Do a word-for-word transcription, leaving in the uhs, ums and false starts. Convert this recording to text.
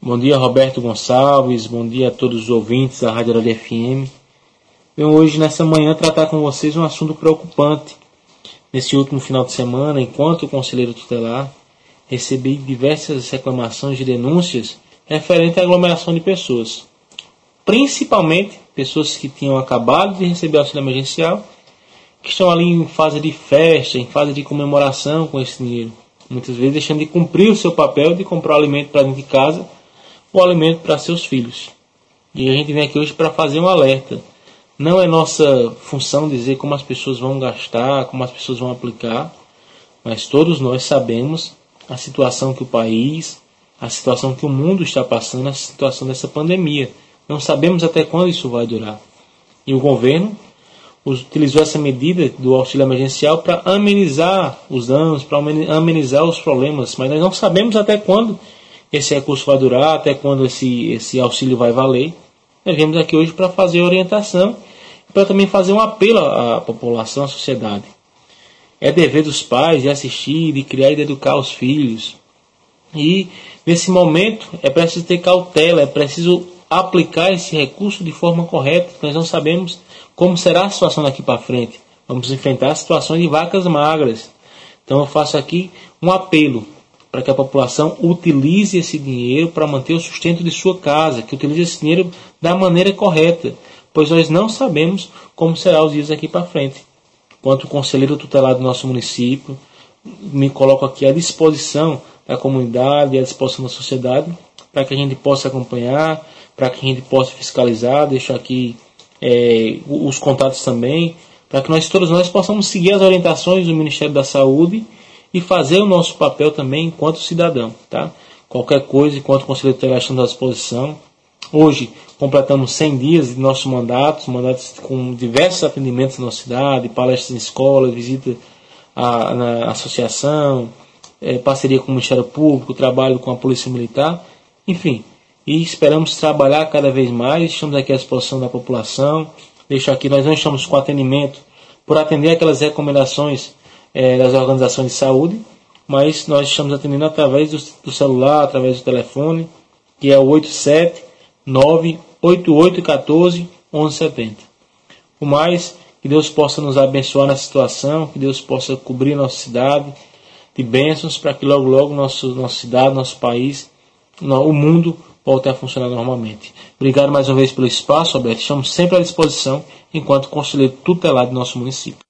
Bom dia, Roberto Gonçalves, bom dia a todos os ouvintes da Rádio Arari F M. Venho hoje, nessa manhã, tratar com vocês um assunto preocupante. Nesse último final de semana, enquanto conselheiro tutelar, recebi diversas reclamações e denúncias referentes à aglomeração de pessoas. Principalmente pessoas que tinham acabado de receber auxílio emergencial, que estão ali em fase de festa, em fase de comemoração com esse dinheiro. Muitas vezes deixando de cumprir o seu papel de comprar alimento para dentro de casa ou alimento para seus filhos. E a gente vem aqui hoje para fazer um alerta. Não é nossa função dizer como as pessoas vão gastar, como as pessoas vão aplicar, mas todos nós sabemos a situação que o país, a situação que o mundo está passando, a situação dessa pandemia. Não sabemos até quando isso vai durar. E o governo utilizou essa medida do auxílio emergencial para amenizar os danos, para amenizar os problemas, mas nós não sabemos até quando esse recurso vai durar, até quando esse, esse auxílio vai valer. Nós viemos aqui hoje para fazer orientação e para também fazer um apelo à população, à sociedade. É dever dos pais de assistir, de criar e de educar os filhos. E nesse momento é preciso ter cautela, é preciso aplicar esse recurso de forma correta. Nós não sabemos como será a situação daqui para frente. Vamos enfrentar situações de vacas magras. Então eu faço aqui um apelo para que a população utilize esse dinheiro para manter o sustento de sua casa, que utilize esse dinheiro da maneira correta, pois nós não sabemos como serão os dias aqui para frente. Enquanto conselheiro tutelar do nosso município, me coloco aqui à disposição da comunidade, à disposição da sociedade, para que a gente possa acompanhar, para que a gente possa fiscalizar, deixo aqui é, os contatos também, para que nós todos nós possamos seguir as orientações do Ministério da Saúde e fazer o nosso papel também enquanto cidadão. Tá? Qualquer coisa, enquanto conselheiro tutelar, estamos à disposição. Hoje completamos cem dias de nossos mandatos, mandatos com diversos atendimentos na nossa cidade, palestras em escola, visita à, na associação, é, parceria com o Ministério Público, trabalho com a Polícia Militar, enfim. E esperamos trabalhar cada vez mais, estamos aqui à disposição da população. Deixo aqui, nós não estamos com atendimento por atender aquelas recomendações é, das organizações de saúde, mas nós estamos atendendo através do, do celular, através do telefone, que é o oito sete nove oito oito um quatro um um sete zero. O mais, que Deus possa nos abençoar nessa situação, que Deus possa cobrir a nossa cidade de bênçãos, para que logo logo nosso, nossa cidade, nosso país, no, o mundo volte a funcionar normalmente. Obrigado mais uma vez pelo espaço, Alberto. Estamos sempre à disposição enquanto conselheiro tutelar do nosso município.